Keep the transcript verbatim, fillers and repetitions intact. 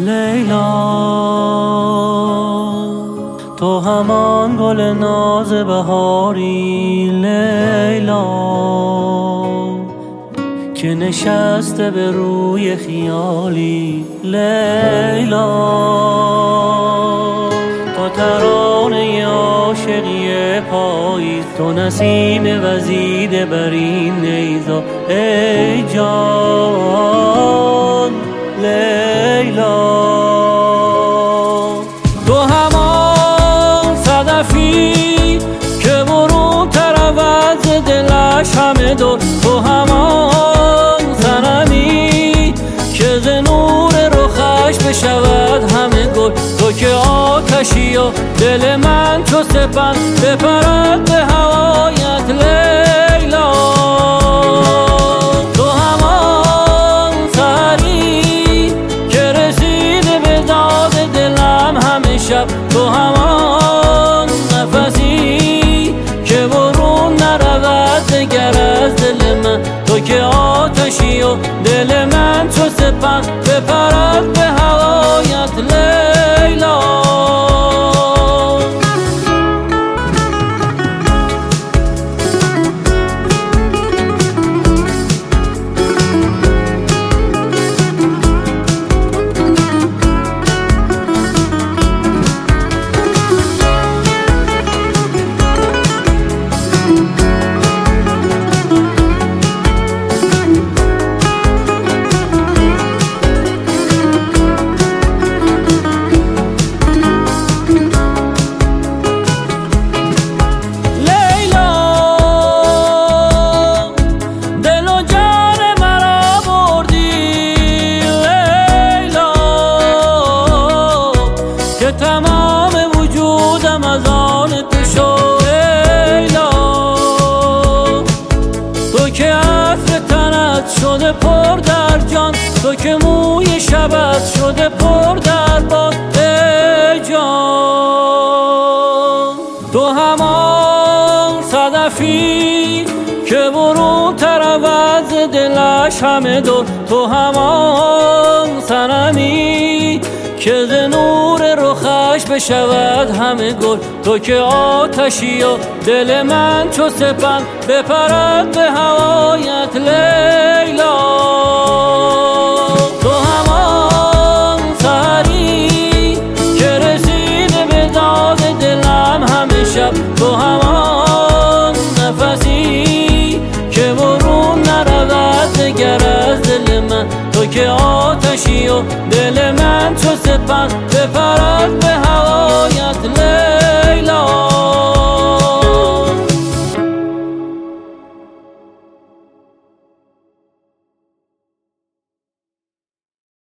لیلا، تو همان گل ناز بهاری لیلا، که نشسته به روی خیالی لیلا. تو ترانه عاشقی پاییز، تو نسیم وزیده بر این نیزا ای جان لیلا. تو همان صدفی که برون تر از دلش همه دور، تو همان صنمی که ز نور رخش بشود همه گل. تو که آتشی و دل من چو سپند بپرد به هوایت لیلا. تو همان سحری که رسیده به داد دلم همه شب، تو همان نفسی که برون نرود دگر از دل من. تو که آتشی و دل من چو سپند بپرد به هوایت لیلا. تمام وجودم از آن تو شد لیلا. تو که عطر تنت شده پر در جان، تو که موی شبت شده پر در باد ای جان. تو همان صدفی که برون تر از دلش همه دور، تو همان صنمی که ز نور رخش بشود همه گل. تو که آتشی و دل من چو سپند بپرد به هوایت لیلا. تو همان سحری که رسیده به داد دلم همه شب، تو همان نفسی که برون نرود دگر از دل من. تو که آتشی و دل من چو سپند بپرد